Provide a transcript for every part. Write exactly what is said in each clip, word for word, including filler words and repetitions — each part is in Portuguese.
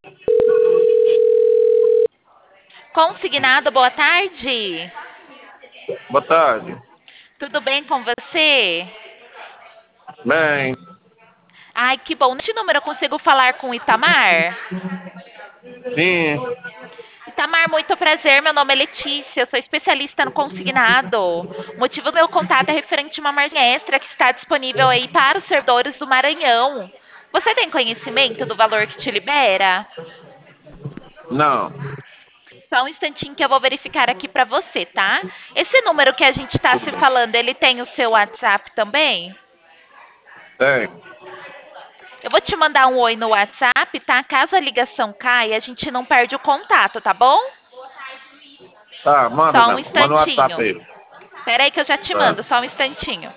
Consignado, boa tarde. Boa tarde. Tudo bem com você? Bem, Ai, que bom. Neste número eu consigo falar com o Itamar? sim, Itamar, muito prazer. Meu nome é Letícia, eu sou especialista no consignado. O motivo do meu contato é referente a uma margem extra que está disponível aí para os servidores do Maranhão. Você tem conhecimento do valor que te libera? não, Só um instantinho que eu vou verificar aqui para você, tá? Esse número que a gente está tudo se bem. falando, ele tem o seu WhatsApp também? Tem. Eu vou te mandar um oi no WhatsApp, tá? Caso a ligação caia, a gente não perde o contato, tá bom? Tá, manda, Só um não. Manda no WhatsApp instantinho. aí. Espera aí que eu já te Tá. mando, só um instantinho.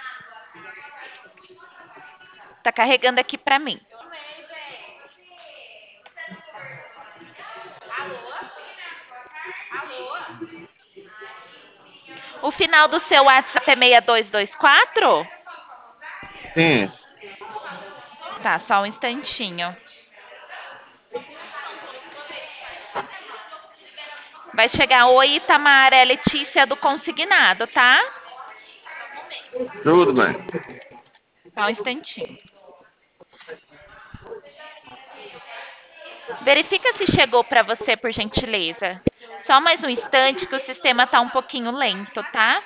Tá carregando aqui pra mim. O final do seu WhatsApp é seis dois dois quatro? Sim, Tá, só um instantinho. Vai chegar, oi Itamar, é Letícia do Consignado, tá? tudo bem. Só um instantinho. Verifica se chegou pra você, por gentileza. Só mais um instante que o sistema tá um pouquinho lento, tá?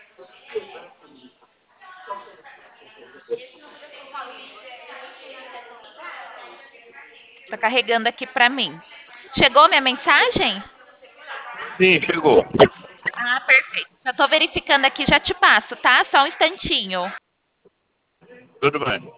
Tá carregando aqui pra mim. Chegou minha mensagem? Sim, chegou. Ah, perfeito. Já tô verificando aqui, já te passo, tá? Só um instantinho. Tudo bem.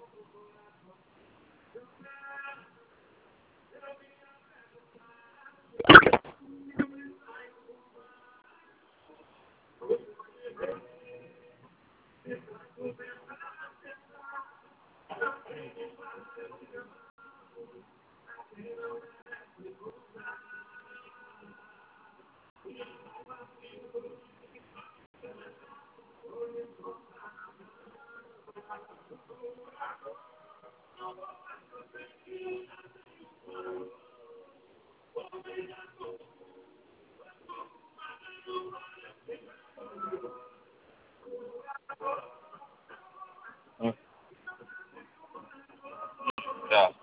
Hum, Tá.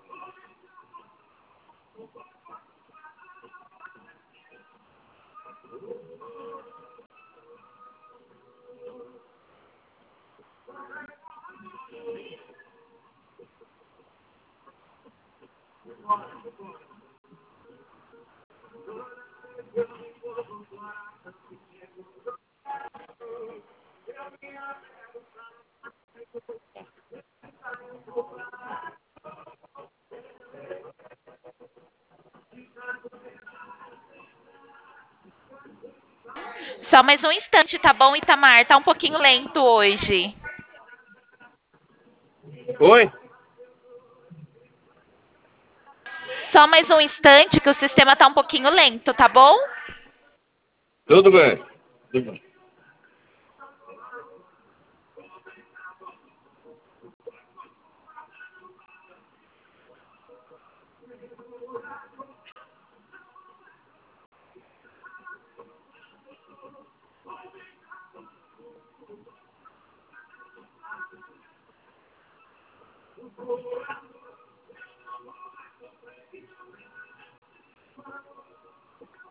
Só mais um instante, tá bom, Itamar? Tá um pouquinho lento hoje. Oi? Só mais um instante que o sistema tá um pouquinho lento, tá bom? Tudo bem. Tudo bem.